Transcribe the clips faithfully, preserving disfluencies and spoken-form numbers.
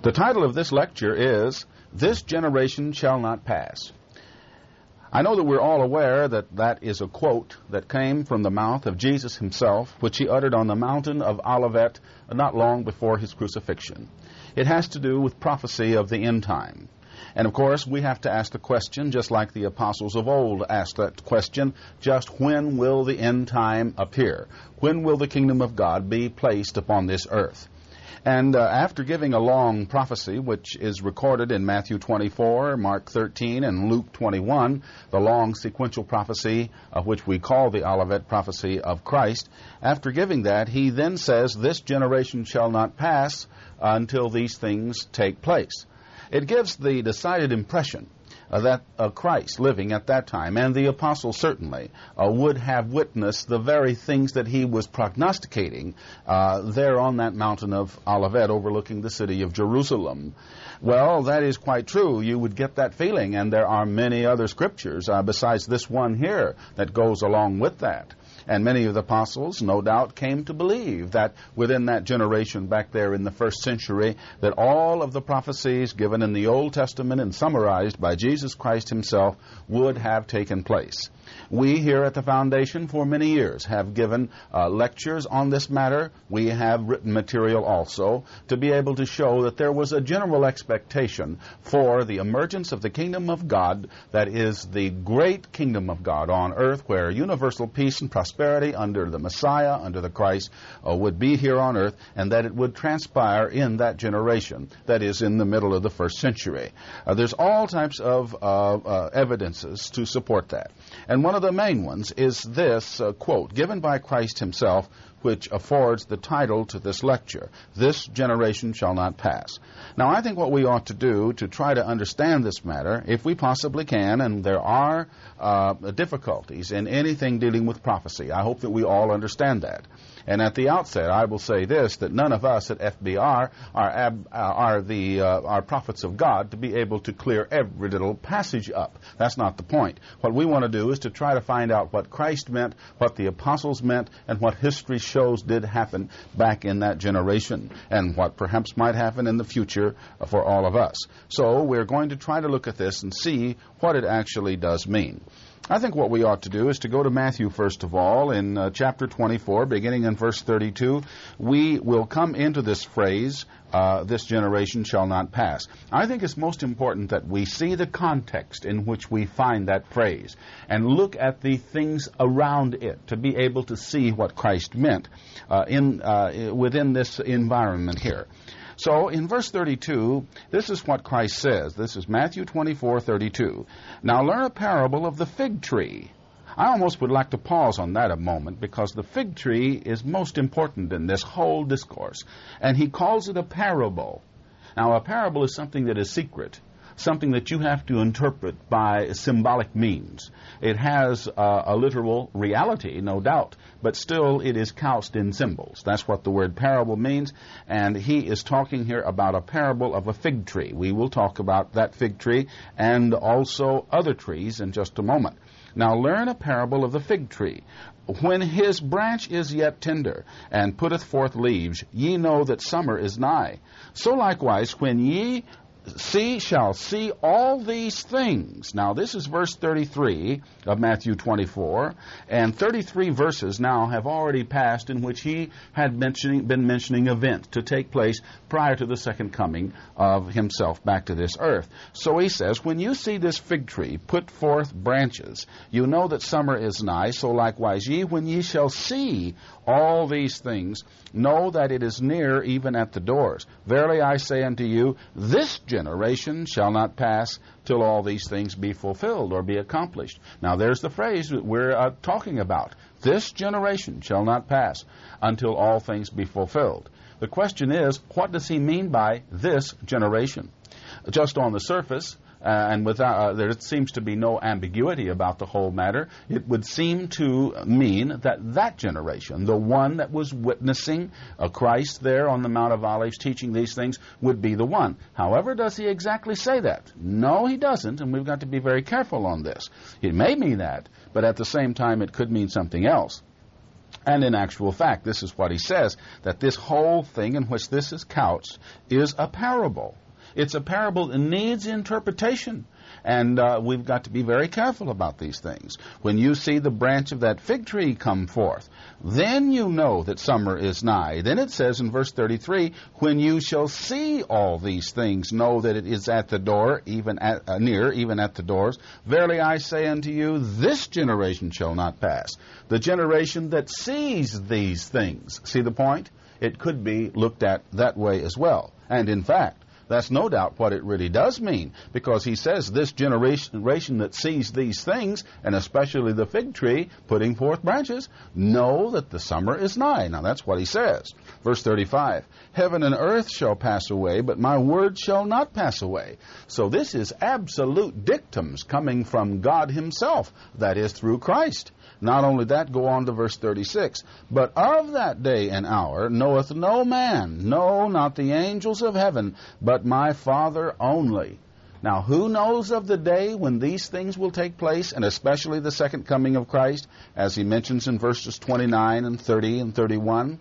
The title of this lecture is, This Generation Shall Not Pass. I know that we're all aware that that is a quote that came from the mouth of Jesus himself, which he uttered on the mountain of Olivet not long before his crucifixion. It has to do with prophecy of the end time. And of course, we have to ask the question, just like the apostles of old asked that question, just when will the end time appear? When will the kingdom of God be placed upon this earth? And uh, after giving a long prophecy, which is recorded in Matthew twenty-four, Mark thirteen, and Luke twenty-one, the long sequential prophecy of which we call the Olivet prophecy of Christ, after giving that, he then says, this generation shall not pass until these things take place. It gives the decided impression uh, that uh, Christ, living at that time, and the apostles certainly, uh, would have witnessed the very things that he was prognosticating uh, there on that mountain of Olivet overlooking the city of Jerusalem. Well, that is quite true. You would get that feeling, and there are many other scriptures uh, besides this one here that goes along with that. And many of the apostles, no doubt, came to believe that within that generation back there in the first century, that all of the prophecies given in the Old Testament and summarized by Jesus Christ himself would have taken place. We here at the Foundation for many years have given uh, lectures on this matter. We have written material also to be able to show that there was a general expectation for the emergence of the kingdom of God, that is the great kingdom of God on earth, where universal peace and prosperity under the Messiah, under the Christ, uh, would be here on earth, and that it would transpire in that generation, that is in the middle of the first century. Uh, there's all types of uh, uh, evidences to support that. And one of the main ones is this uh, quote given by Christ himself, which affords the title to this lecture, This Generation Shall Not Pass. Now, I think what we ought to do to try to understand this matter, if we possibly can, and there are uh, difficulties in anything dealing with prophecy, I hope that we all understand that. And at the outset, I will say this, that none of us at F B R are, ab, uh, are the uh, are prophets of God to be able to clear every little passage up. That's not the point. What we want to do is to try to find out what Christ meant, what the apostles meant, and what history shows did happen back in that generation, and what perhaps might happen in the future for all of us. So we're going to try to look at this and see what it actually does mean. I think what we ought to do is to go to Matthew first of all in uh, chapter twenty-four, beginning in verse thirty-two. We will come into this phrase, uh, this generation shall not pass. I think it's most important that we see the context in which we find that phrase and look at the things around it to be able to see what Christ meant uh, in uh, within this environment here. So in verse thirty-two, this is what Christ says. This is Matthew twenty-four thirty-two. Now learn a parable of the fig tree. I almost would like to pause on that a moment, because the fig tree is most important in this whole discourse. And he calls it a parable. Now a parable is something that is secret, something that you have to interpret by symbolic means. It has uh, a literal reality, no doubt, but still it is couched in symbols. That's what the word parable means, and he is talking here about a parable of a fig tree. We will talk about that fig tree and also other trees in just a moment. Now learn a parable of the fig tree. When his branch is yet tender, and putteth forth leaves, ye know that summer is nigh. So likewise, when ye see shall see all these things. Now this is verse thirty-three of Matthew twenty-four, and thirty-three verses now have already passed in which he had mentioning, been mentioning events to take place prior to the second coming of himself back to this earth. So he says, when you see this fig tree put forth branches, you know that summer is nigh. So likewise ye, when ye shall see all these things, know that it is near, even at the doors. Verily I say unto you, this generation shall not pass till all these things be fulfilled or be accomplished. Now there's the phrase that we're uh, talking about. This generation shall not pass until all things be fulfilled. The question is, what does he mean by this generation? Just on the surface, Uh, and without, uh, there seems to be no ambiguity about the whole matter, it would seem to mean that that generation, the one that was witnessing uh, Christ there on the Mount of Olives teaching these things, would be the one. However, does he exactly say that? No, he doesn't, and we've got to be very careful on this. It may mean that, but at the same time it could mean something else. And in actual fact, this is what he says, that this whole thing in which this is couched is a parable. It's a parable that needs interpretation. And uh, we've got to be very careful about these things. When you see the branch of that fig tree come forth, then you know that summer is nigh. Then it says in verse thirty-three, when you shall see all these things, know that it is at the door, even at, uh, near, even at the doors. Verily I say unto you, this generation shall not pass. The generation that sees these things. See the point? It could be looked at that way as well. And in fact, that's no doubt what it really does mean, because he says this generation that sees these things, and especially the fig tree putting forth branches, know that the summer is nigh. Now that's what he says. Verse thirty-five, heaven and earth shall pass away, but my word shall not pass away. So this is absolute dictums coming from God himself, that is through Christ. Not only that, go on to verse thirty-six. But of that day and hour knoweth no man, no, not the angels of heaven, but my Father only. Now, who knows of the day when these things will take place, and especially the second coming of Christ, as he mentions in verses twenty-nine and thirty and thirty-one?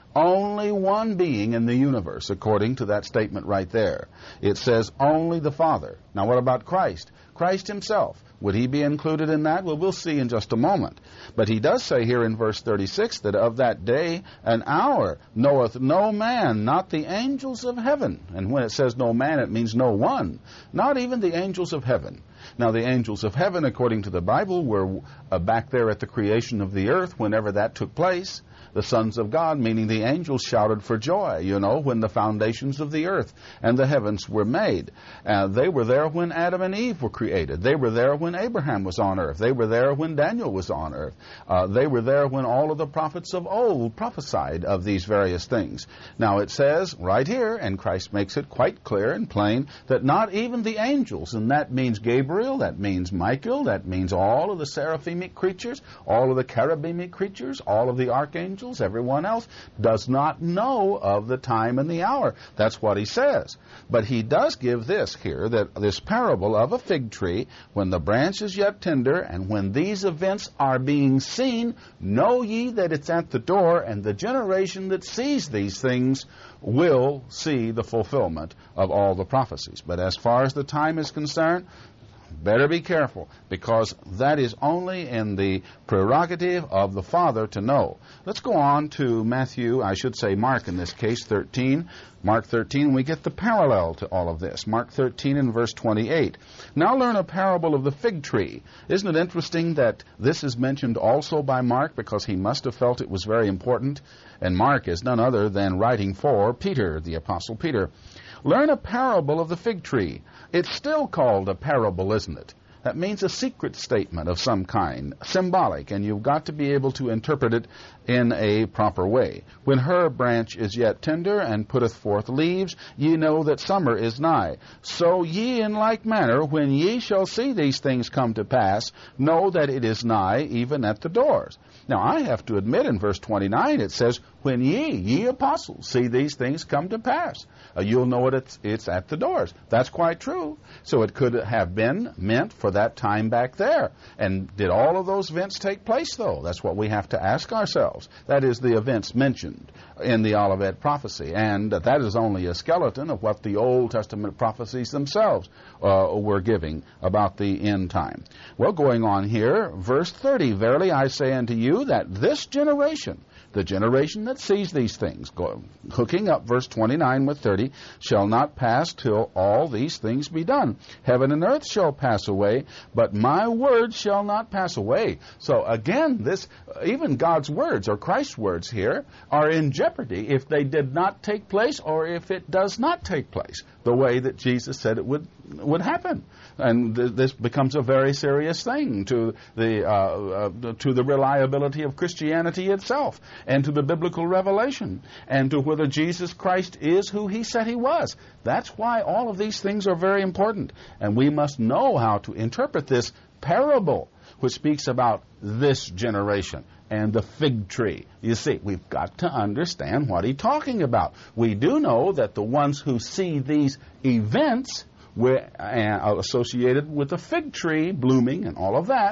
Only one being in the universe, according to that statement right there. It says only the Father. Now, what about Christ? Christ himself. Would he be included in that? Well, we'll see in just a moment. But he does say here in verse thirty-six that of that day and hour knoweth no man, not the angels of heaven. And when it says no man, it means no one, not even the angels of heaven. Now, the angels of heaven, according to the Bible, were uh, back there at the creation of the earth whenever that took place. The sons of God, meaning the angels, shouted for joy, you know, when the foundations of the earth and the heavens were made. Uh, they were there when Adam and Eve were created. They were there when Abraham was on earth. They were there when Daniel was on earth. Uh, they were there when all of the prophets of old prophesied of these various things. Now, it says right here, and Christ makes it quite clear and plain, that not even the angels, and that means Gabriel, that means Michael, that means all of the seraphimic creatures, all of the cherubic creatures, all of the archangels, everyone else does not know of the time and the hour. That's what he says. But he does give this here, that this parable of a fig tree, when the branch is yet tender, and when these events are being seen, know ye that it's at the door, and the generation that sees these things will see the fulfillment of all the prophecies. But as far as the time is concerned, better be careful, because that is only in the prerogative of the Father to know. Let's go on to Matthew, I should say Mark in this case, thirteen. Mark thirteen, we get the parallel to all of this. Mark thirteen and verse twenty-eight. Now learn a parable of the fig tree. Isn't it interesting that this is mentioned also by Mark, because he must have felt it was very important? And Mark is none other than writing for Peter, the Apostle Peter. Learn a parable of the fig tree. It's still called a parable, isn't it? That means a secret statement of some kind, symbolic, and you've got to be able to interpret it in a proper way. When her branch is yet tender and putteth forth leaves, ye know that summer is nigh. So ye in like manner, when ye shall see these things come to pass, know that it is nigh, even at the doors. Now, I have to admit, in verse twenty-nine, it says, when ye, ye apostles, see these things come to pass, uh, you'll know it, it's, it's at the doors. That's quite true. So it could have been meant for that time back there. And did all of those events take place, though? That's what we have to ask ourselves. That is the events mentioned in the Olivet prophecy. And uh, that is only a skeleton of what the Old Testament prophecies themselves uh, were giving about the end time. Well, going on here, verse thirty, verily I say unto you that this generation, the generation that sees these things, go, hooking up verse twenty-nine with thirty, shall not pass till all these things be done. Heaven and earth shall pass away, but my words shall not pass away. So again, this, even God's words, or Christ's words here, are in jeopardy if they did not take place, or if it does not take place the way that Jesus said it would would happen. And th- this becomes a very serious thing to the uh, uh, to the reliability of Christianity itself, and to the biblical revelation, and to whether Jesus Christ is who he said he was. That's why all of these things are very important, and we must know how to interpret this parable, which speaks about this generation and the fig tree. You see, we've got to understand what he's talking about. We do know that the ones who see these events were uh, associated with the fig tree blooming and all of that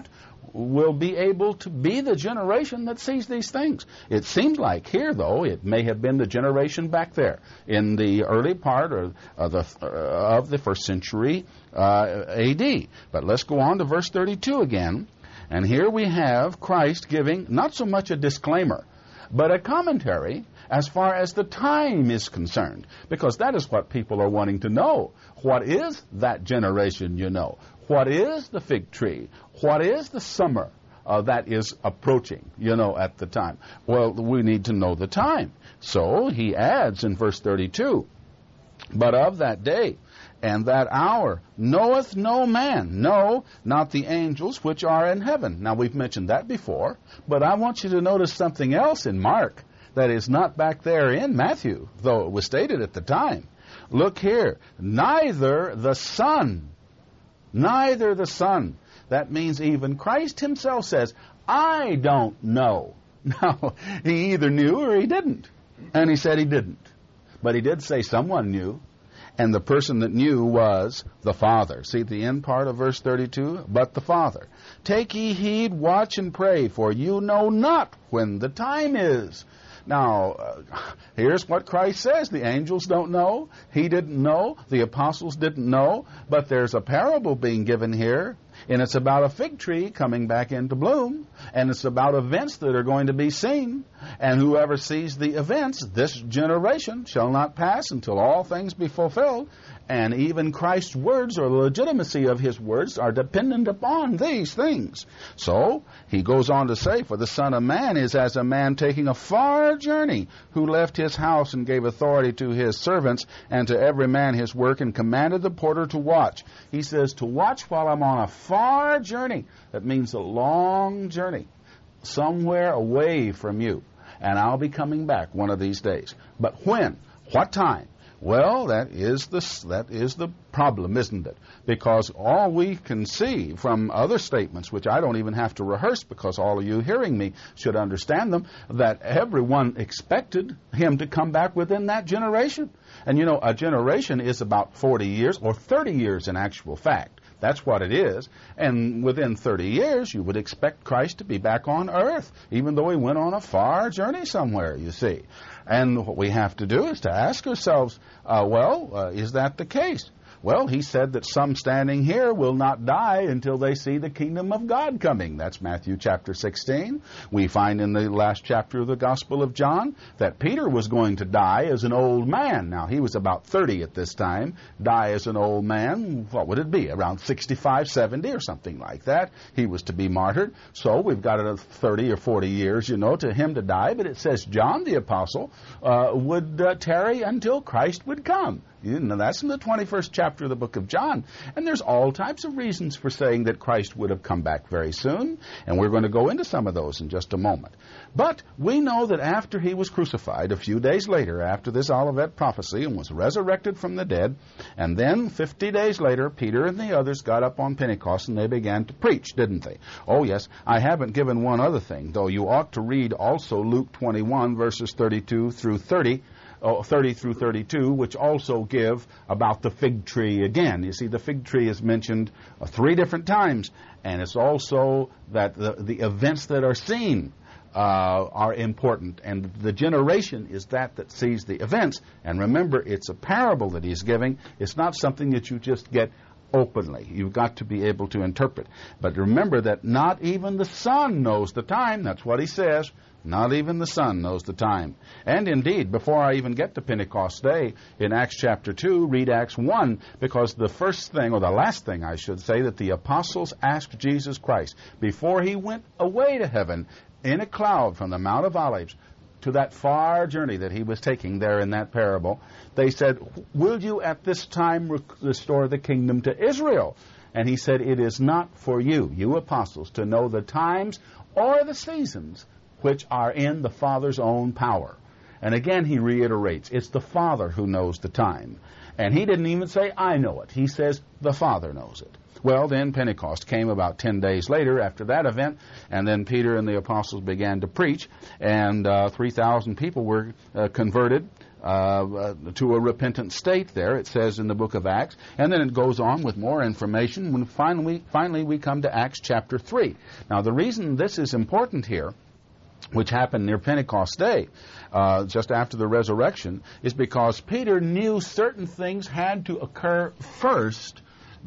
will be able to be the generation that sees these things. It seems like here, though, it may have been the generation back there in the early part of, of, the, uh, of the first century uh, A D. But let's go on to verse thirty-two again. And here we have Christ giving not so much a disclaimer, but a commentary as far as the time is concerned, because that is what people are wanting to know. What is that generation, you know? What is the fig tree? What is the summer uh, that is approaching, you know, at the time? Well, we need to know the time. So he adds in verse thirty-two, but of that day and that hour knoweth no man, no, not the angels which are in heaven. Now, we've mentioned that before, but I want you to notice something else in Mark that is not back there in Matthew, though it was stated at the time. Look here, neither the Son, neither the Son. That means even Christ himself says, I don't know. Now, he either knew or he didn't. And he said he didn't. But he did say someone knew. And the person that knew was the Father. See the end part of verse thirty-two? But the Father. Take ye heed, watch and pray, for you know not when the time is. Now, uh, here's what Christ says. The angels don't know. He didn't know. The apostles didn't know. But there's a parable being given here, and it's about a fig tree coming back into bloom, and it's about events that are going to be seen. And whoever sees the events, this generation shall not pass until all things be fulfilled. And even Christ's words, or the legitimacy of his words, are dependent upon these things. So, he goes on to say, for the Son of Man is as a man taking a far journey, who left his house and gave authority to his servants, and to every man his work, and commanded the porter to watch. He says, to watch while I'm on a far journey. That means a long journey, somewhere away from you. And I'll be coming back one of these days. But when? What time? Well, that is the that is the problem, isn't it? Because all we can see from other statements, which I don't even have to rehearse because all of you hearing me should understand them, that everyone expected him to come back within that generation. And you know, a generation is about forty years, or thirty years in actual fact. That's what it is. And within thirty years, you would expect Christ to be back on earth, even though he went on a far journey somewhere, you see. And what we have to do is to ask ourselves, uh, well, uh, is that the case? Well, he said that some standing here will not die until they see the kingdom of God coming. That's Matthew chapter sixteen. We find in the last chapter of the Gospel of John that Peter was going to die as an old man. Now, he was about thirty at this time. Die as an old man, what would it be? Around sixty-five, seventy or something like that. He was to be martyred. So we've got a thirty or forty years, you know, to him to die. But it says John the Apostle uh, would uh, tarry until Christ would come. You know, that's in the twenty-first chapter of the book of John. And there's all types of reasons for saying that Christ would have come back very soon. And we're going to go into some of those in just a moment. But we know that after he was crucified, a few days later, after this Olivet prophecy, and was resurrected from the dead, and then fifty days later, Peter and the others got up on Pentecost and they began to preach, didn't they? Oh, yes. I haven't given one other thing, though you ought to read also Luke twenty-one, verses thirty-two through thirty. Oh, thirty through thirty-two, which also give about the fig tree again. You see, the fig tree is mentioned uh, three different times, and it's also that the, the events that are seen uh, are important, and the generation is that that sees the events. And remember, it's a parable that he's giving. It's not something that you just get openly. You've got to be able to interpret. But remember that not even the Son knows the time. That's what he says. Not even the Son knows the time. And indeed, before I even get to Pentecost Day, in Acts chapter two, read Acts one, because the first thing, or the last thing I should say, that the apostles asked Jesus Christ, before he went away to heaven, in a cloud from the Mount of Olives, to that far journey that he was taking there in that parable, they said, will you at this time restore the kingdom to Israel? And he said, it is not for you, you apostles, to know the times or the seasons which are in the Father's own power. And again he reiterates, it's the Father who knows the time. And he didn't even say, I know it. He says, the Father knows it. Well, then Pentecost came about ten days later after that event, and then Peter and the apostles began to preach, and uh, three thousand people were uh, converted uh, uh, to a repentant state there, it says in the book of Acts. And then it goes on with more information when finally, finally we come to Acts chapter three. Now, the reason this is important here, which happened near Pentecost Day, uh, just after the resurrection, is because Peter knew certain things had to occur first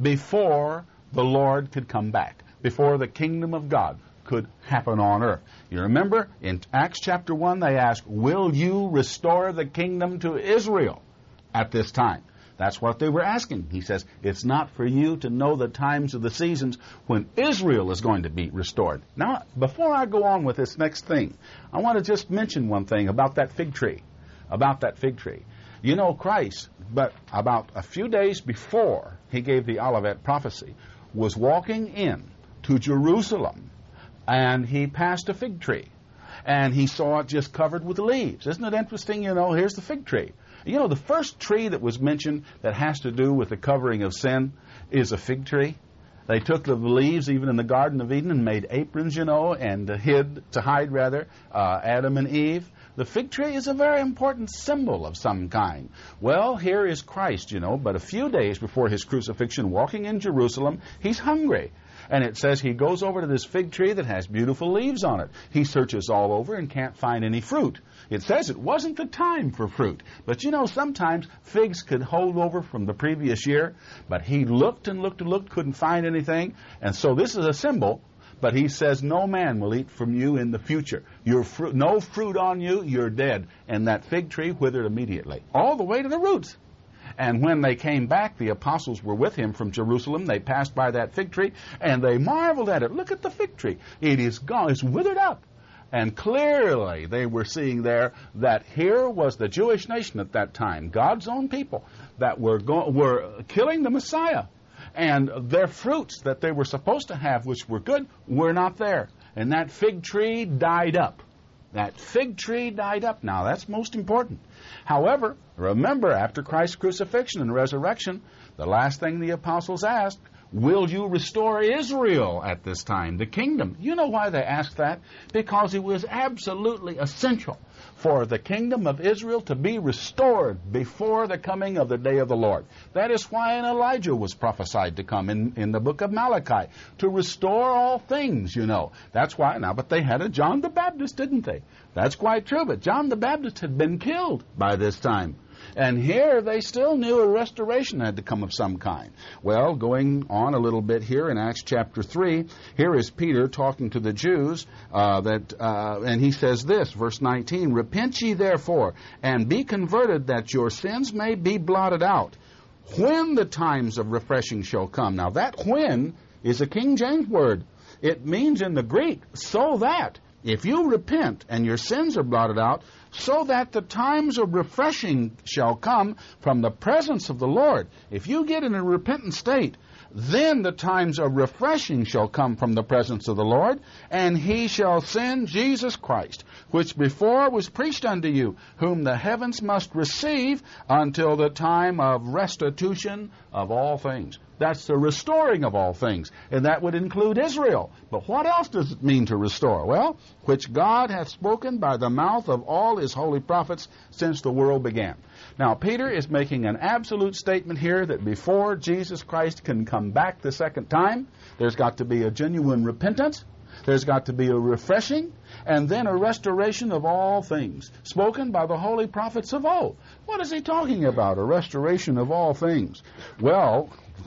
before the Lord could come back, before the kingdom of God could happen on earth. You remember, in Acts chapter one, they asked, will you restore the kingdom to Israel at this time? That's what they were asking. He says, it's not for you to know the times of the seasons when Israel is going to be restored. Now, before I go on with this next thing, I want to just mention one thing about that fig tree. About that fig tree. You know, Christ, but about a few days before he gave the Olivet prophecy, was walking in to Jerusalem, and he passed a fig tree. And he saw it just covered with leaves. Isn't it interesting? You know, here's the fig tree. You know, the first tree that was mentioned that has to do with the covering of sin is a fig tree. They took the leaves, even in the Garden of Eden, and made aprons, you know, and uh, hid, to hide, rather, uh, Adam and Eve. The fig tree is a very important symbol of some kind. Well, here is Christ, you know, but a few days before his crucifixion, walking in Jerusalem, he's hungry. And it says he goes over to this fig tree that has beautiful leaves on it. He searches all over and can't find any fruit. It says it wasn't the time for fruit. But you know, sometimes figs could hold over from the previous year. But he looked and looked and looked, couldn't find anything. And so this is a symbol. But he says, no man will eat from you in the future. Your fruit, no fruit on you, you're dead. And that fig tree withered immediately, all the way to the roots. And when they came back, the apostles were with him from Jerusalem. They passed by that fig tree, and they marveled at it. Look at the fig tree. It is gone. It's withered up. And clearly they were seeing there that here was the Jewish nation at that time, God's own people, that were go- were killing the Messiah. And their fruits that they were supposed to have, which were good, were not there. And that fig tree died up. That fig tree died up. Now, that's most important. However, remember, after Christ's crucifixion and resurrection, the last thing the apostles asked, will you restore Israel at this time, the kingdom? You know why they asked that? Because it was absolutely essential for the kingdom of Israel to be restored before the coming of the day of the Lord. That is why an Elijah was prophesied to come in, in the book of Malachi, to restore all things, you know. That's why now, but they had a John the Baptist, didn't they? That's quite true, but John the Baptist had been killed by this time. And here they still knew a restoration had to come of some kind. Well, going on a little bit here in Acts chapter three, here is Peter talking to the Jews, uh, that, uh, and he says this, verse nineteen, repent ye therefore, and be converted, that your sins may be blotted out, when the times of refreshing shall come. Now that when is a King James word. It means in the Greek, so that. If you repent and your sins are blotted out, so that the times of refreshing shall come from the presence of the Lord. If you get in a repentant state, then the times of refreshing shall come from the presence of the Lord, and he shall send Jesus Christ, which before was preached unto you, whom the heavens must receive until the time of restitution of all things. That's the restoring of all things, and that would include Israel. But what else does it mean to restore? Well, which God hath spoken by the mouth of all his holy prophets since the world began. Now, Peter is making an absolute statement here that before Jesus Christ can come back the second time, there's got to be a genuine repentance, there's got to be a refreshing, and then a restoration of all things, spoken by the holy prophets of old. What is he talking about, a restoration of all things? Well,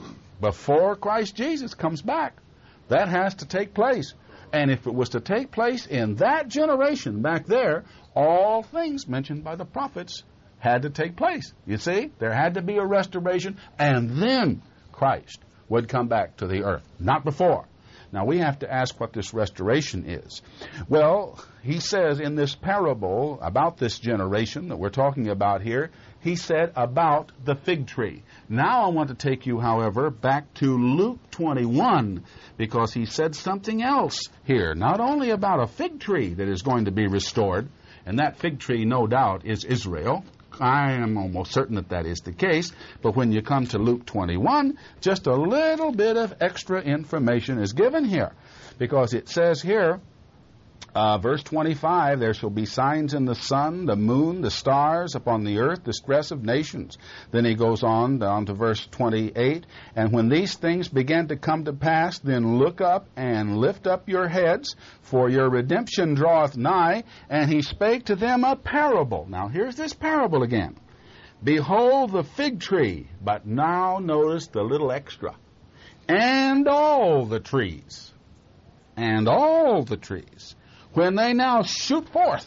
before Christ Jesus comes back, that has to take place. And if it was to take place in that generation back there, all things mentioned by the prophets had to take place. You see, there had to be a restoration, and then Christ would come back to the earth, not before. Now, we have to ask what this restoration is. Well, he says in this parable about this generation that we're talking about here, he said about the fig tree. Now I want to take you, however, back to Luke twenty-one, because he said something else here, not only about a fig tree that is going to be restored, and that fig tree, no doubt, is Israel. I am almost certain that that is the case. But when you come to Luke twenty-one, just a little bit of extra information is given here. Because it says here Uh, verse twenty-five, there shall be signs in the sun, the moon, the stars, upon the earth, distress of nations. Then he goes on down to verse twenty-eight, and when these things begin to come to pass, then look up and lift up your heads, for your redemption draweth nigh. And he spake to them a parable. Now here's this parable again. Behold the fig tree, but now notice the little extra. And all the trees, and all the trees, when they now shoot forth,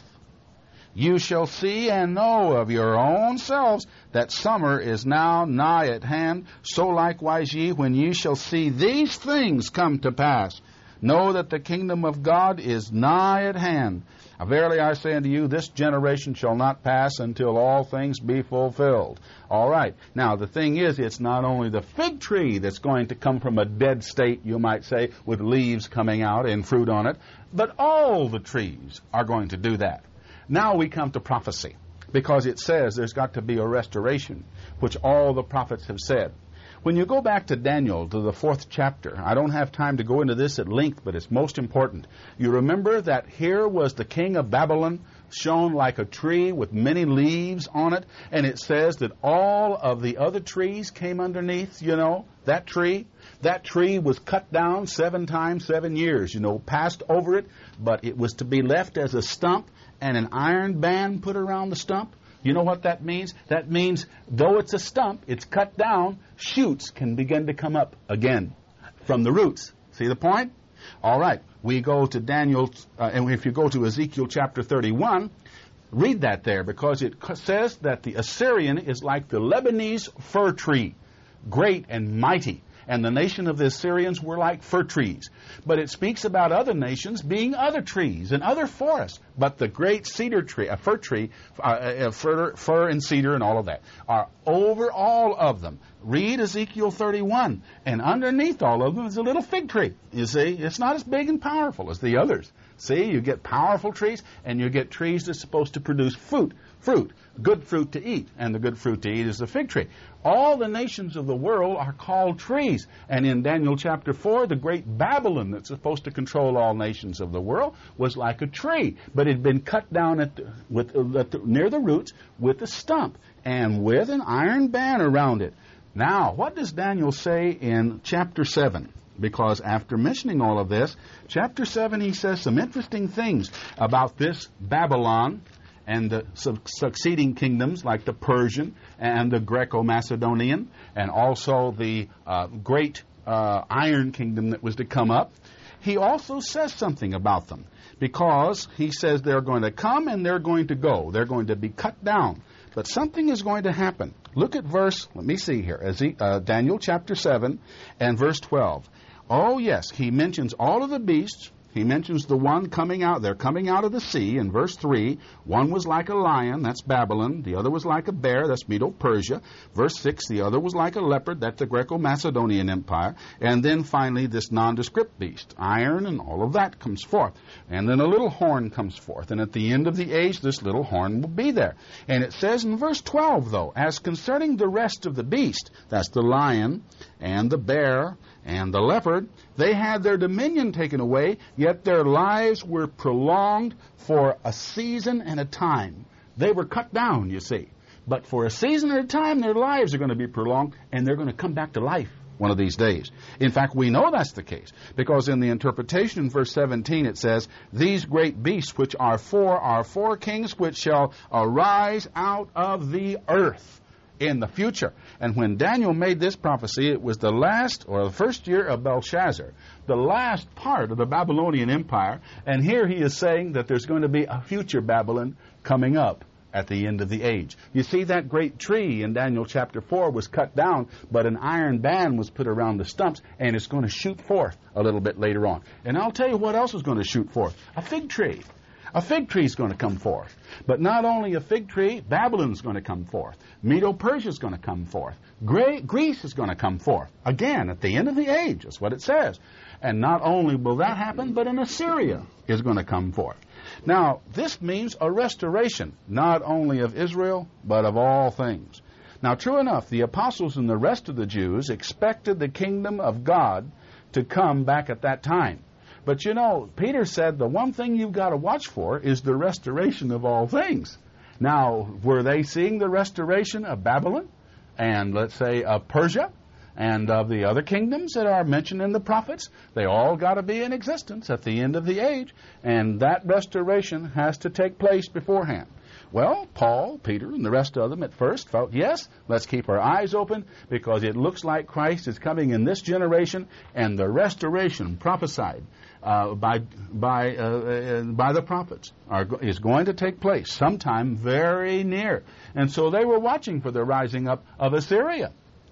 you shall see and know of your own selves that summer is now nigh at hand. So likewise ye, when ye shall see these things come to pass, know that the kingdom of God is nigh at hand. Now, verily I say unto you, this generation shall not pass until all things be fulfilled. All right. Now, the thing is, it's not only the fig tree that's going to come from a dead state, you might say, with leaves coming out and fruit on it, but all the trees are going to do that. Now we come to prophecy, because it says there's got to be a restoration, which all the prophets have said. When you go back to Daniel, to the fourth chapter, I don't have time to go into this at length, but it's most important. You remember that here was the king of Babylon, shown like a tree with many leaves on it, and it says that all of the other trees came underneath, you know, that tree. That tree was cut down seven times seven years, you know, passed over it, but it was to be left as a stump and an iron band put around the stump. You know what that means? That means, though it's a stump, it's cut down, shoots can begin to come up again from the roots. See the point? All right, we go to Daniel, uh, and if you go to Ezekiel chapter thirty-one, read that there, because it says that the Assyrian is like the Lebanese fir tree, great and mighty. And the nation of the Assyrians were like fir trees. But it speaks about other nations being other trees and other forests. But the great cedar tree, a fir tree, uh, a fir, fir and cedar and all of that, are over all of them. Read Ezekiel thirty-one. And underneath all of them is a little fig tree. You see, it's not as big and powerful as the others. See, you get powerful trees, and you get trees that's supposed to produce fruit, fruit, good fruit to eat, and the good fruit to eat is the fig tree. All the nations of the world are called trees, and in Daniel chapter four, the great Babylon that's supposed to control all nations of the world was like a tree, but it had been cut down at the, with, uh, at the, near the roots with a stump and with an iron band around it. Now, what does Daniel say in chapter seven? Because after mentioning all of this, chapter seven, he says some interesting things about this Babylon and the su- succeeding kingdoms like the Persian and the Greco-Macedonian, and also the uh, great uh, Iron Kingdom that was to come up. He also says something about them, because he says they're going to come and they're going to go. They're going to be cut down. But something is going to happen. Look at verse, let me see here, As he, uh, Daniel chapter seven and verse twelve. Oh, yes, he mentions all of the beasts. He mentions the one coming out. They're coming out of the sea in verse three. One was like a lion, that's Babylon. The other was like a bear, that's Medo-Persia. Verse six, the other was like a leopard, that's the Greco-Macedonian Empire. And then finally this nondescript beast, iron and all of that comes forth. And then a little horn comes forth. And at the end of the age, this little horn will be there. And it says in verse twelve, though, as concerning the rest of the beast, that's the lion and the bear and the leopard, they had their dominion taken away, yet their lives were prolonged for a season and a time. They were cut down, you see. But for a season at a time, their lives are going to be prolonged, and they're going to come back to life one of these days. In fact, we know that's the case, because in the interpretation in verse seventeen it says, these great beasts which are four are four kings which shall arise out of the earth in the future. And when Daniel made this prophecy, it was the last or the first year of Belshazzar, the last part of the Babylonian Empire. And here he is saying that there's going to be a future Babylon coming up at the end of the age. You see, that great tree in Daniel chapter four was cut down, but an iron band was put around the stumps, and it's going to shoot forth a little bit later on. And I'll tell you what else is going to shoot forth. A fig tree. A fig tree is going to come forth. But not only a fig tree, Babylon's going to come forth. Medo-Persia is going to come forth. Gre- Greece is going to come forth. Again, at the end of the age, that's what it says. And not only will that happen, but an Assyria is going to come forth. Now, this means a restoration, not only of Israel, but of all things. Now, true enough, the apostles and the rest of the Jews expected the kingdom of God to come back at that time. But you know, Peter said the one thing you've got to watch for is the restoration of all things. Now, were they seeing the restoration of Babylon and, let's say, of Persia and of the other kingdoms that are mentioned in the prophets? They all got to be in existence at the end of the age, and that restoration has to take place beforehand. Well, Paul, Peter, and the rest of them at first felt, yes, let's keep our eyes open because it looks like Christ is coming in this generation, and the restoration prophesied uh, by by uh, uh, by the prophets are, is going to take place sometime very near. And so they were watching for the rising up of Assyria,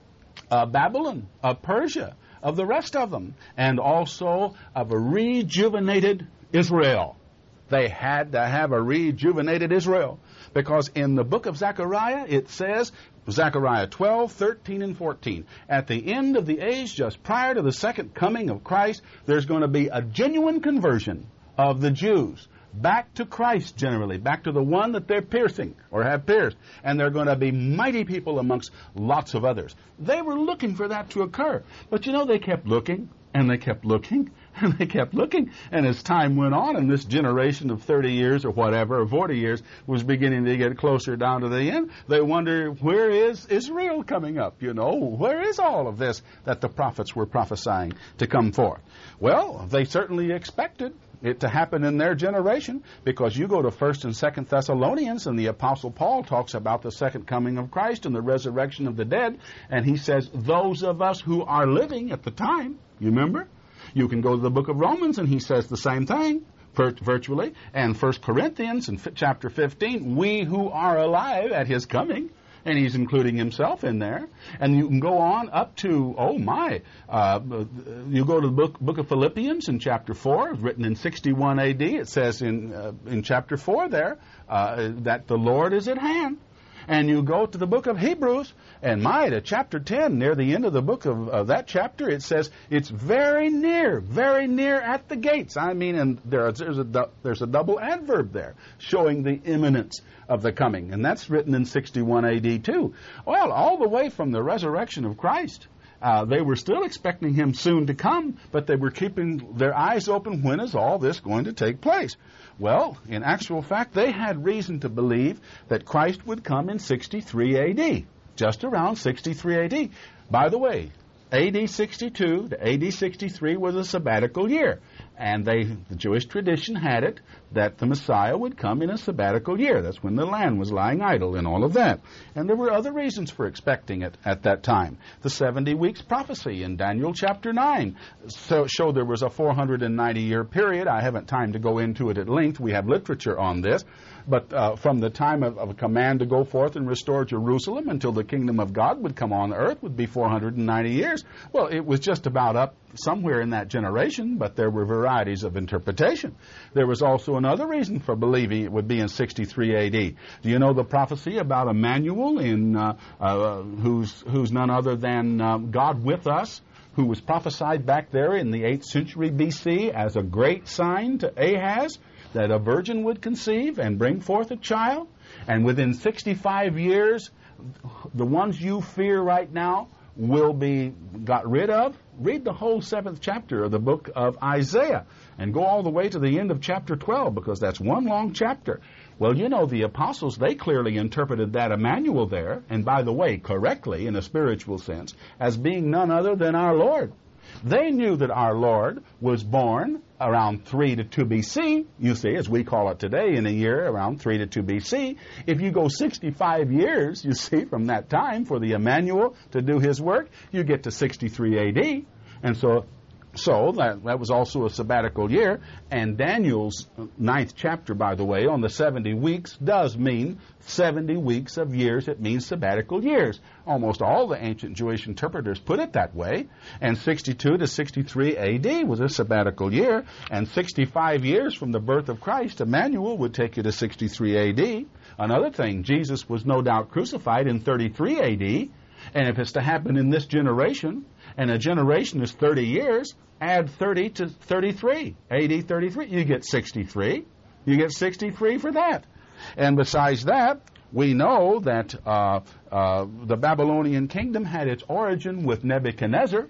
uh, Babylon, of Persia, of the rest of them, and also of a rejuvenated Israel. They had to have a rejuvenated Israel, because in the book of Zechariah it says, Zechariah twelve, thirteen, and fourteen, at the end of the age, just prior to the second coming of Christ, there's going to be a genuine conversion of the Jews back to Christ, generally, back to the one that they're piercing or have pierced, and they're going to be mighty people amongst lots of others. They were looking for that to occur, but you know, they kept looking, and they kept looking, and they kept looking, and as time went on, and this generation of thirty years or whatever, or forty years, was beginning to get closer down to the end, they wonder, where is Israel coming up? You know, where is all of this that the prophets were prophesying to come forth? Well, they certainly expected it to happen in their generation, because you go to First and Second Thessalonians, and the Apostle Paul talks about the second coming of Christ and the resurrection of the dead, and he says, those of us who are living at the time, you remember? You can go to the book of Romans, and he says the same thing, virtually, and First Corinthians in chapter fifteen, we who are alive at his coming, and he's including himself in there. And you can go on up to, oh my, uh, you go to the book, book of Philippians in chapter four, written in sixty-one A D. It says in uh, in chapter four there uh, that the Lord is at hand. And you go to the book of Hebrews, and my, to chapter ten, near the end of the book of, of that chapter, it says it's very near, very near at the gates. I mean, and there, there's a there's a double adverb there showing the imminence of the coming, and that's written in sixty-one A D too. Well, all the way from the resurrection of Christ, uh, they were still expecting him soon to come, but they were keeping their eyes open. When is all this going to take place? Well, in actual fact, they had reason to believe that Christ would come in sixty-three A D, just around sixty-three A D. By the way, A D sixty-two to A D sixty-three was a sabbatical year, and they, the Jewish tradition had it that the Messiah would come in a sabbatical year. That's when the land was lying idle and all of that. And there were other reasons for expecting it at that time. The seventy weeks prophecy in Daniel chapter nine so, showed there was a four hundred ninety year period. I haven't time to go into it at length. We have literature on this. But uh, from the time of, of a command to go forth and restore Jerusalem until the kingdom of God would come on earth would be four hundred ninety years. Well, it was just about up somewhere in that generation, but there were varieties of interpretation. There was also another reason for believing it would be in sixty-three A D. Do you know the prophecy about Emmanuel, in uh, uh, who's who's none other than uh, God with us, who was prophesied back there in the eighth century B C as a great sign to Ahaz, that a virgin would conceive and bring forth a child, and within sixty-five years, the ones you fear right now will be got rid of? Read the whole seventh chapter of the book of Isaiah and go all the way to the end of chapter twelve, because that's one long chapter. Well, you know, the apostles, they clearly interpreted that Emmanuel there, and by the way, correctly in a spiritual sense, as being none other than our Lord. They knew that our Lord was born around three to two B C, you see, as we call it today, in a year around three to two B C. If you go sixty-five years, you see, from that time for the Emmanuel to do his work, you get to sixty-three A D. And so So that, that was also a sabbatical year. And Daniel's ninth chapter, by the way, on the seventy weeks does mean seventy weeks of years. It means sabbatical years. Almost all the ancient Jewish interpreters put it that way. And sixty-two to sixty-three A D was a sabbatical year. And sixty-five years from the birth of Christ, Emmanuel would take you to sixty-three A D. Another thing, Jesus was no doubt crucified in thirty-three A D. And if it's to happen in this generation, and a generation is thirty years, add thirty to thirty-three, A D thirty-three, you get sixty-three. You get sixty-three for that. And besides that, we know that uh, uh, the Babylonian kingdom had its origin with Nebuchadnezzar.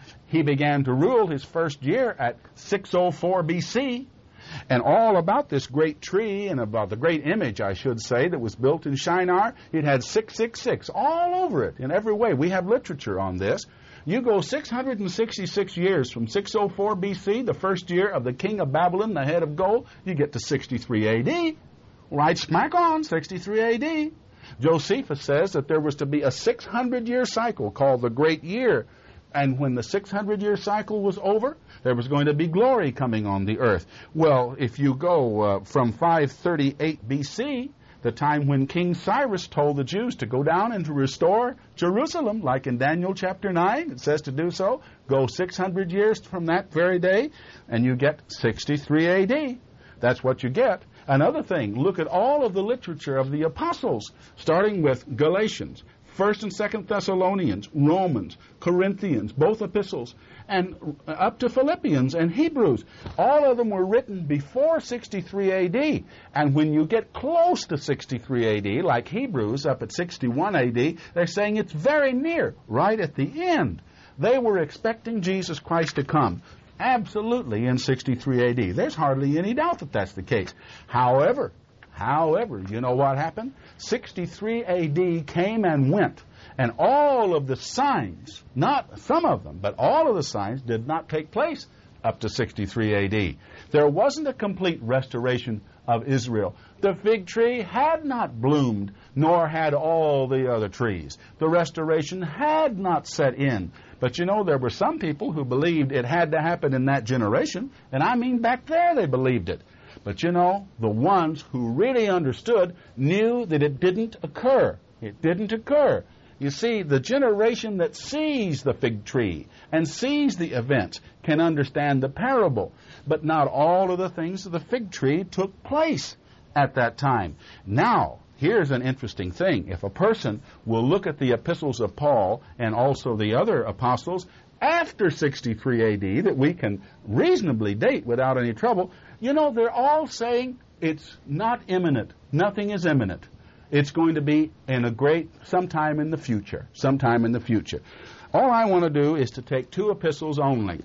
He began to rule his first year at six oh four B C, and all about this great tree and about the great image, I should say, that was built in Shinar, it had six six six all over it in every way. We have literature on this. You go six hundred sixty-six years from six oh four B C, the first year of the king of Babylon, the head of gold, you get to sixty-three A D. Right smack on, sixty-three A D. Josephus says that there was to be a six hundred year cycle called the Great Year. And when the six hundred year cycle was over, there was going to be glory coming on the earth. Well, if you go uh, from five thirty-eight B C, the time when King Cyrus told the Jews to go down and to restore Jerusalem, like in Daniel chapter nine, it says to do so, go six hundred years from that very day, and you get sixty-three A D. That's what you get. Another thing, look at all of the literature of the apostles, starting with Galatians, First and Second Thessalonians, Romans, Corinthians, both epistles, and up to Philippians and Hebrews. All of them were written before sixty-three A D. And when you get close to sixty-three A D, like Hebrews up at sixty-one A D, they're saying it's very near, right at the end. They were expecting Jesus Christ to come. Absolutely in sixty-three A D. There's hardly any doubt that that's the case. However, however, you know what happened? sixty-three A D came and went, and all of the signs, not some of them, but all of the signs did not take place up to sixty-three A D. There wasn't a complete restoration of Israel. The fig tree had not bloomed, nor had all the other trees. The restoration had not set in. But you know, there were some people who believed it had to happen in that generation, and I mean back there they believed it. But you know, the ones who really understood knew that it didn't occur. It didn't occur. You see, the generation that sees the fig tree and sees the events can understand the parable. But not all of the things of the fig tree took place at that time. Now, here's an interesting thing. If a person will look at the epistles of Paul and also the other apostles after sixty-three A D that we can reasonably date without any trouble, you know, they're all saying it's not imminent. Nothing is imminent. It's going to be in a great sometime in the future. Sometime in the future. All I want to do is to take two epistles only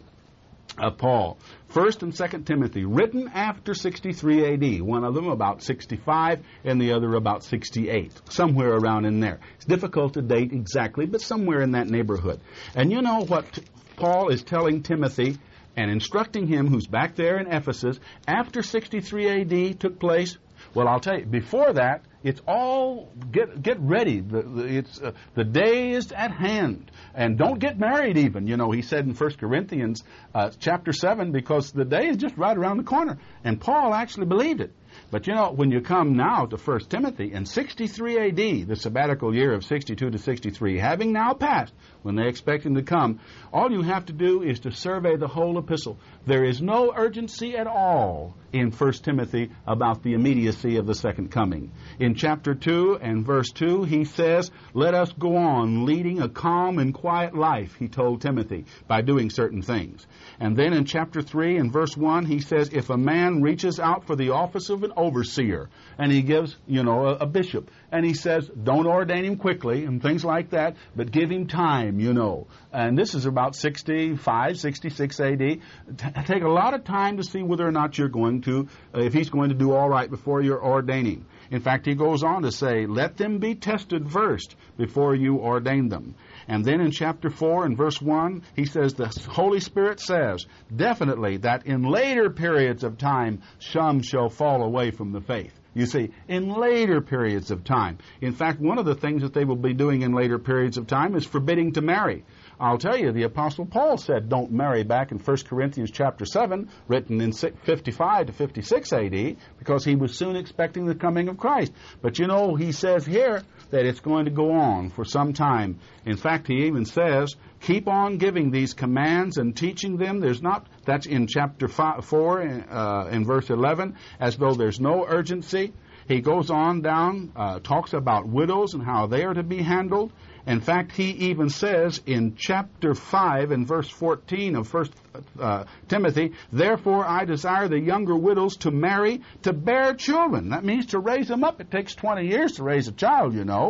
of Paul. First and Second Timothy, written after sixty-three A D. One of them about sixty-five and the other about sixty-eight. Somewhere around in there. It's difficult to date exactly, but somewhere in that neighborhood. And you know what t- Paul is telling Timothy and instructing him, who's back there in Ephesus, after sixty-three A D took place? Well, I'll tell you, before that, it's all, get get ready. The, the, it's, uh, the day is at hand. And don't get married even. You know, he said in First Corinthians uh, chapter seven, because the day is just right around the corner. And Paul actually believed it. But, you know, when you come now to First Timothy, in sixty-three A D, the sabbatical year of sixty-two to sixty-three, having now passed, when they expect him to come, all you have to do is to survey the whole epistle. There is no urgency at all in First Timothy about the immediacy of the second coming. In chapter two and verse two, he says, let us go on leading a calm and quiet life, he told Timothy, by doing certain things. And then in chapter three and verse one, he says, if a man reaches out for the office of an overseer, and he gives, you know, a, a bishop, and he says, don't ordain him quickly, and things like that, but give him time, you know. And this is about sixty-five, sixty-six A D. T- take a lot of time to see whether or not you're going to, uh, if he's going to do all right before you're ordaining. In fact, he goes on to say, let them be tested first before you ordain them. And then in chapter four and verse one, he says, the Holy Spirit says definitely that in later periods of time, some shall fall away from the faith. You see, in later periods of time. In fact, one of the things that they will be doing in later periods of time is forbidding to marry. I'll tell you, the Apostle Paul said don't marry back in First Corinthians chapter seven, written in fifty-five to fifty-six A D, because he was soon expecting the coming of Christ. But you know, he says here that it's going to go on for some time. In fact, he even says, keep on giving these commands and teaching them. There's not, that's in chapter five, four, uh, in verse eleven, as though there's no urgency. He goes on down, uh, talks about widows and how they are to be handled. In fact, he even says in chapter five and verse fourteen of First uh, Timothy, therefore I desire the younger widows to marry, to bear children. That means to raise them up. It takes twenty years to raise a child, you know.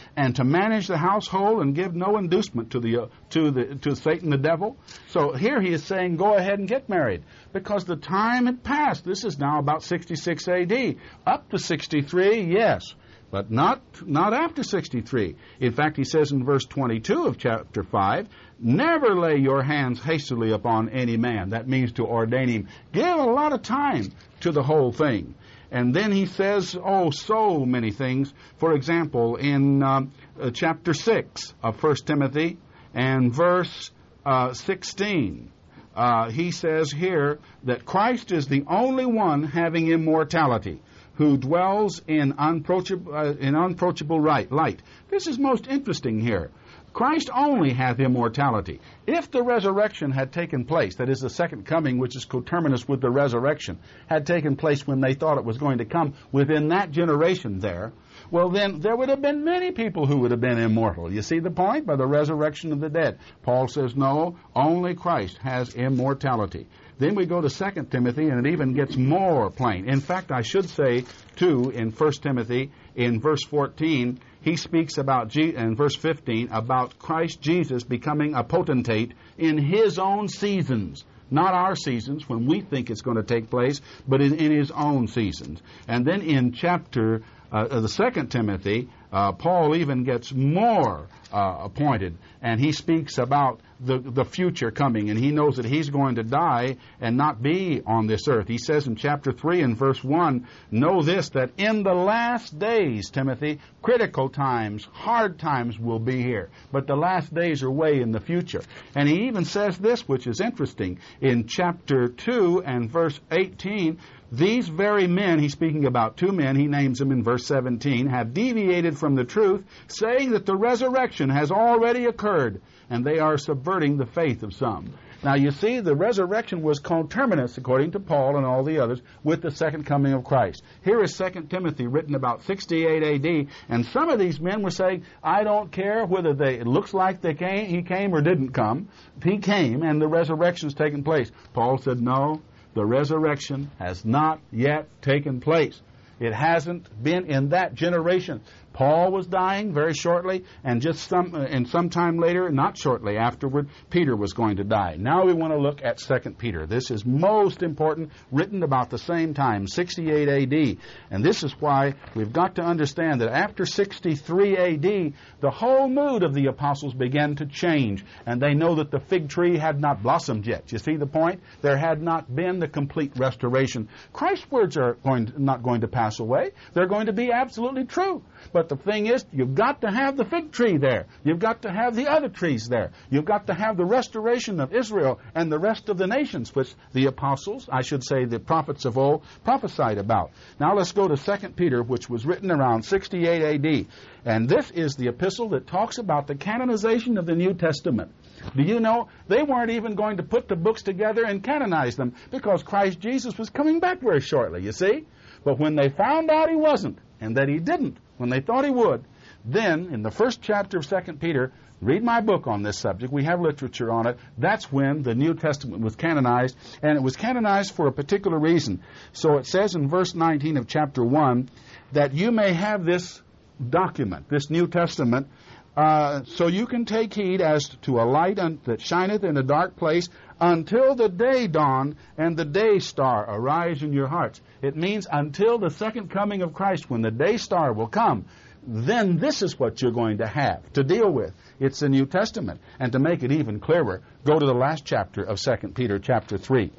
and to manage the household and give no inducement to the uh, to the to Satan the devil. So here he is saying, go ahead and get married, because the time had passed. This is now about sixty-six A D Up to sixty-three, yes, but not not after sixty-three. In fact, he says in verse twenty-two of chapter five, never lay your hands hastily upon any man. That means to ordain him. Give a lot of time to the whole thing. And then he says, oh, so many things. For example, in um, uh, chapter six of First Timothy and verse uh, sixteen, uh, he says here that Christ is the only one having immortality, who dwells in unapproachable, uh, in unapproachable right, light. This is most interesting here. Christ only hath immortality. If the resurrection had taken place, that is the second coming, which is coterminous with the resurrection, had taken place when they thought it was going to come within that generation there, well, then there would have been many people who would have been immortal. You see the point? By the resurrection of the dead. Paul says, no, only Christ has immortality. Then we go to Second Timothy, and it even gets more plain. In fact, I should say, too, in First Timothy, in verse fourteen, he speaks about, G- in verse fifteen, about Christ Jesus becoming a potentate in his own seasons. Not our seasons, when we think it's going to take place, but in, in his own seasons. And then in chapter, uh, the Second Timothy, uh, Paul even gets more uh, appointed, and he speaks about the, the future coming, and he knows that he's going to die and not be on this earth. He says in chapter three and verse one, know this, that in the last days, Timothy, critical times, hard times will be here, but the last days are way in the future. And he even says this, which is interesting, in chapter two and verse eighteen, these very men, he's speaking about two men, he names them in verse seventeen, have deviated from the truth, saying that the resurrection has already occurred, and they are subverting the faith of some. Now, you see, the resurrection was conterminous, according to Paul and all the others, with the second coming of Christ. Here is Second Timothy, written about sixty-eight A D, and some of these men were saying, I don't care whether they, it looks like they came, he came or didn't come. He came, and the resurrection's taken place. Paul said, no, the resurrection has not yet taken place. It hasn't been in that generation. Paul was dying very shortly, and just some, uh, and sometime later, not shortly afterward, Peter was going to die. Now we want to look at Second Peter. This is most important, written about the same time, sixty-eight A D. And this is why we've got to understand that after sixty-three A D, the whole mood of the apostles began to change, and they know that the fig tree had not blossomed yet. You see the point? There had not been the complete restoration. Christ's words are going to, not going to pass away. They're going to be absolutely true. But the thing is, you've got to have the fig tree there. You've got to have the other trees there. You've got to have the restoration of Israel and the rest of the nations, which the apostles, I should say the prophets of old, prophesied about. Now let's go to Second Peter, which was written around sixty-eight A D. And this is the epistle that talks about the canonization of the New Testament. Do you know, they weren't even going to put the books together and canonize them because Christ Jesus was coming back very shortly, you see? But when they found out he wasn't, and that he didn't, when they thought he would, then in the first chapter of Second Peter, read my book on this subject, we have literature on it, that's when the New Testament was canonized, and it was canonized for a particular reason. So it says in verse nineteen of chapter one, that you may have this document, this New Testament, uh, so you can take heed as to a light un- that shineth in a dark place, until the day dawn and the day star arise in your hearts. It means until the second coming of Christ, when the day star will come, then this is what you're going to have to deal with. It's the New Testament. And to make it even clearer, go to the last chapter of Second Peter, chapter three.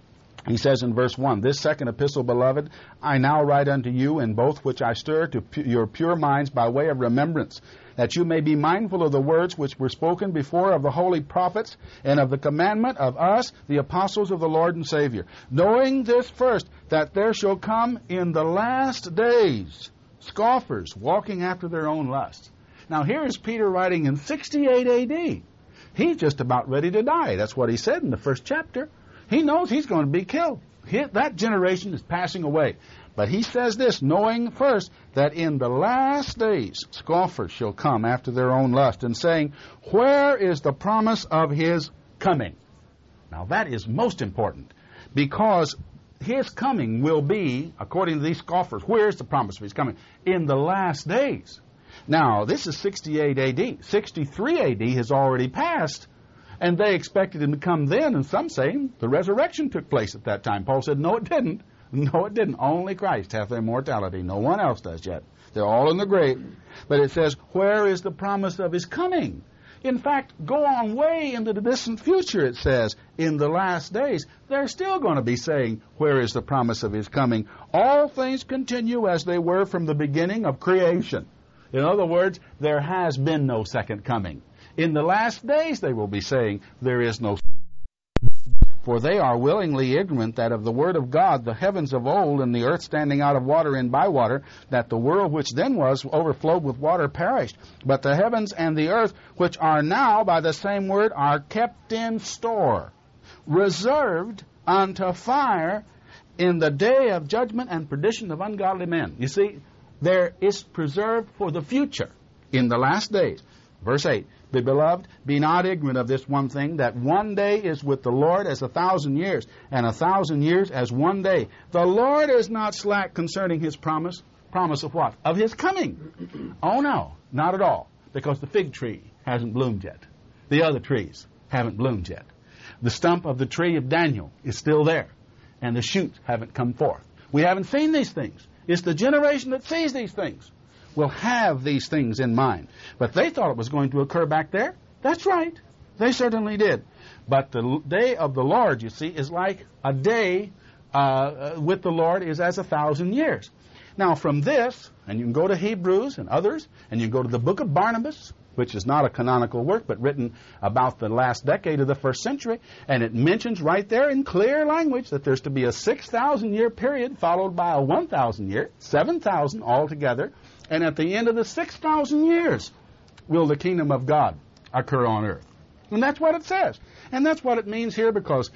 He says in verse one, this second epistle, beloved, I now write unto you in both which I stir to pu- your pure minds by way of remembrance, that you may be mindful of the words which were spoken before of the holy prophets, and of the commandment of us, the apostles of the Lord and Savior. Knowing this first, that there shall come in the last days scoffers walking after their own lusts. Now here is Peter writing in sixty-eight A D. He's just about ready to die. That's what he said in the first chapter. He knows he's going to be killed. He, that generation is passing away. But he says this, knowing first that in the last days scoffers shall come after their own lust, and saying, where is the promise of his coming? Now that is most important, because his coming will be, according to these scoffers, where's the promise of his coming? In the last days. Now, this is sixty-eight A D. sixty-three A D has already passed, and they expected him to come then, and some say the resurrection took place at that time. Paul said, no, it didn't. No, it didn't. Only Christ hath immortality. No one else does yet. They're all in the grave. But it says, where is the promise of his coming? In fact, go on way into the distant future, it says, in the last days, they're still going to be saying, where is the promise of his coming? All things continue as they were from the beginning of creation. In other words, there has been no second coming. In the last days, they will be saying, there is no. For they are willingly ignorant that of the word of God, the heavens of old and the earth standing out of water and by water, that the world which then was overflowed with water perished. But the heavens and the earth, which are now by the same word, are kept in store, reserved unto fire in the day of judgment and perdition of ungodly men. You see, there is preserved for the future in the last days. Verse eight, Be beloved, be not ignorant of this one thing, that one day is with the Lord as a thousand years, and a thousand years as one day. The Lord is not slack concerning his promise. Promise of what? Of his coming. Oh no, not at all, because the fig tree hasn't bloomed yet. The other trees haven't bloomed yet. The stump of the tree of Daniel is still there, and the shoots haven't come forth. We haven't seen these things. It's the generation that sees these things will have these things in mind. But they thought it was going to occur back there. That's right. They certainly did. But the day of the Lord, you see, is like a day uh, with the Lord is as a thousand years. Now from this, and you can go to Hebrews and others, and you can go to the book of Barnabas, which is not a canonical work, but written about the last decade of the first century, and it mentions right there in clear language that there's to be a six thousand year period followed by a one thousand year, seven thousand altogether, and at the end of the six thousand years will the kingdom of God occur on earth. And that's what it says. And that's what it means here, because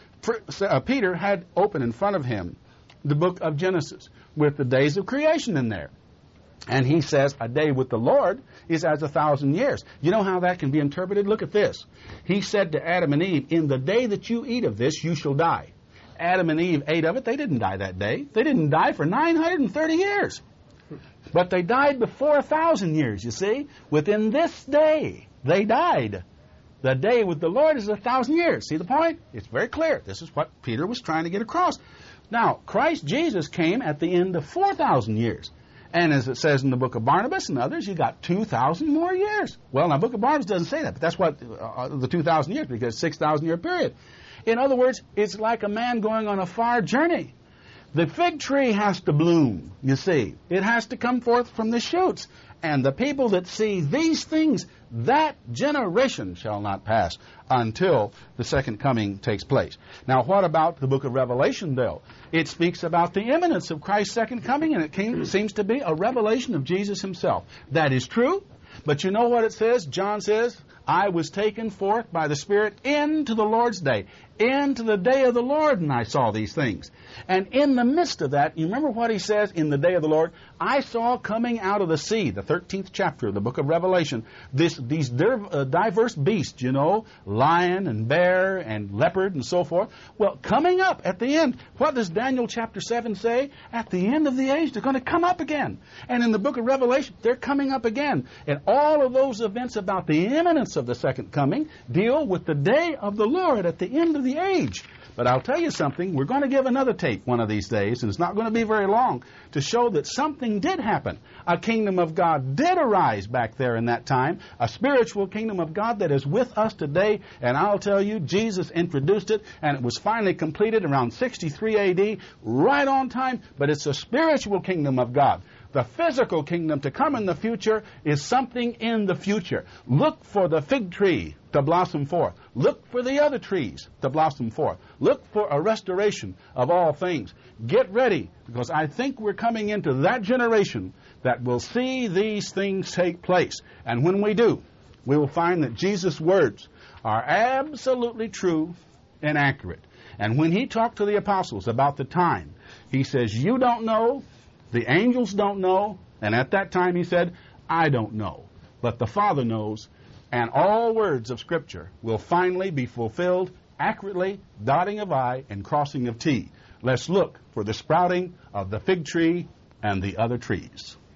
Peter had open in front of him the book of Genesis with the days of creation in there. And he says a day with the Lord is as a thousand years. You know how that can be interpreted? Look at this. He said to Adam and Eve, in the day that you eat of this, you shall die. Adam and Eve ate of it. They didn't die that day. They didn't die for nine hundred thirty years. But they died before a thousand years, you see. Within this day, they died. The day with the Lord is a thousand years. See the point? It's very clear. This is what Peter was trying to get across. Now, Christ Jesus came at the end of four thousand years. And as it says in the book of Barnabas and others, you got two thousand more years. Well, now, the book of Barnabas doesn't say that, but that's what uh, the two thousand years, because it's a six thousand year period. In other words, it's like a man going on a far journey. The fig tree has to bloom, you see. It has to come forth from the shoots. And the people that see these things, that generation shall not pass until the second coming takes place. Now, what about the book of Revelation, though? It speaks about the imminence of Christ's second coming, and it came, seems to be a revelation of Jesus himself. That is true, but you know what it says? John says, I was taken forth by the Spirit into the Lord's day, into the day of the Lord, and I saw these things. And in the midst of that, you remember what he says in the day of the Lord? I saw coming out of the sea, the thirteenth chapter of the book of Revelation, this, these uh, diverse beasts, you know, lion and bear and leopard and so forth. Well, coming up at the end, what does Daniel chapter seven say? At the end of the age, they're going to come up again. And in the book of Revelation, they're coming up again. And all of those events about the imminence of the second coming deal with the day of the Lord at the end of the age. But I'll tell you something, we're going to give another tape one of these days, and it's not going to be very long, to show that something did happen. A kingdom of God did arise back there in that time, a spiritual kingdom of God that is with us today, and I'll tell you, Jesus introduced it, and it was finally completed around sixty-three A D, right on time, but it's a spiritual kingdom of God. The physical kingdom to come in the future is something in the future. Look for the fig tree to blossom forth. Look for the other trees to blossom forth. Look for a restoration of all things. Get ready, because I think we're coming into that generation that will see these things take place. And when we do, we will find that Jesus' words are absolutely true and accurate. And when he talked to the apostles about the time, he says, you don't know, the angels don't know, and at that time he said, I don't know, but the Father knows, and all words of Scripture will finally be fulfilled accurately, dotting of I and crossing of T. Let's look for the sprouting of the fig tree and the other trees.